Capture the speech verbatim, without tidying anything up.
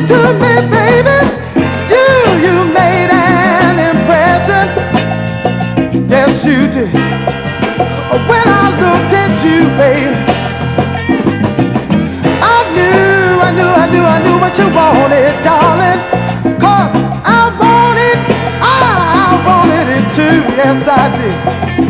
to me, baby. You, you made an impression. Yes, you did. When I looked at you, baby, I knew, I knew, I knew, I knew what you wanted, darling. Cause I wanted, I, I wanted it too. Yes, I did.